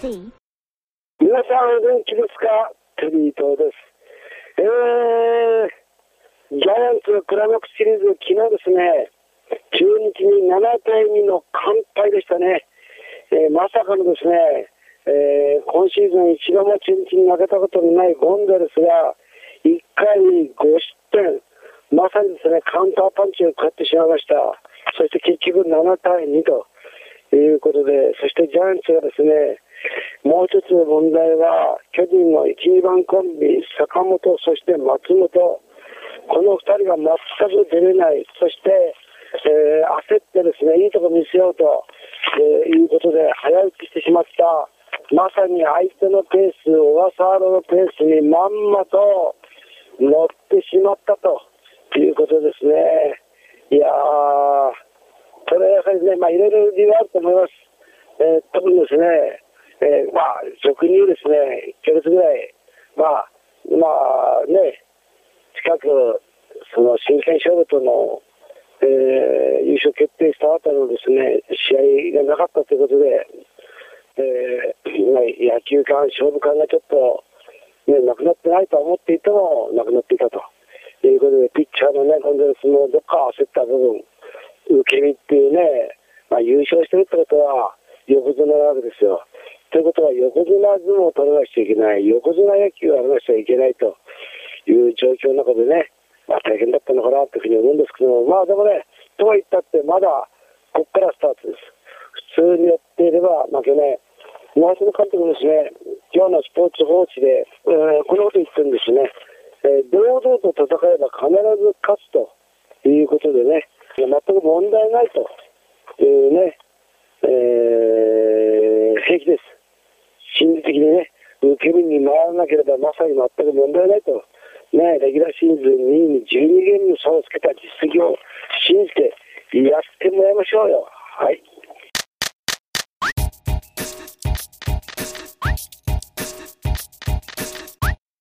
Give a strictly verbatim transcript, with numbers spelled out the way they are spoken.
C。 皆さんお元気ですか？テリー東です。えー、ジャイアンツクライマックスシリーズ、昨日ですね、中日にななたいにの完敗でしたね。えー、まさかのですね、えー、今シーズン一度も中日に負けたことのないゴンザレスがいっかいにごしってん、まさにですね、カウンターパンチを食らってしまいました。そして結局ななたいにということで、そしてジャイアンツがですね、もう一つの問題は、巨人のいち、にばんコンビ、坂本、そして松本、このふたりが全く出れない、そして、えー、焦ってですね、いいとこ見せようと、えー、いうことで、早打ちしてしまった、まさに相手のペース、小笠原のペースにまんまと乗ってしまったということですね。いやー、これはやはりね、まあ、いろいろ理由あると思います。えー、特にですね、えー、まあ、俗に言うですね、いっかげつぐらい、まあ、まあね、近く、その真剣勝負との、えー、優勝決定した後のですね、試合がなかったということで、えーまあ、野球感、勝負感がちょっと、ね、なくなってないと思っていても、なくなっていたということで、ピッチャーのね、ゴンザレスもどっか焦った部分、受け身っていうね、まあ、優勝してるってことは、横綱なわけですよ。ということは、横綱相撲を取らなくちゃいけない、横綱野球をやらなくちゃいけないという状況の中でね、まあ、大変だったのかなというふうに思うんですけども、まあでもね、とは言ったって、まだここからスタートです。普通にやっていれば負けない。長嶋監督もですね、今日のスポーツ報知で、えー、このこと言ってるんですね、えー、堂々と戦えば必ず勝つということでね、全く問題ないというね、えー、平気です。心理的にね、受け身に回らなければまさに全く問題ないと。ね、レギュラーシーズンにいにじゅうにゲームの差をつけた実績を信じてやってもらいましょうよ。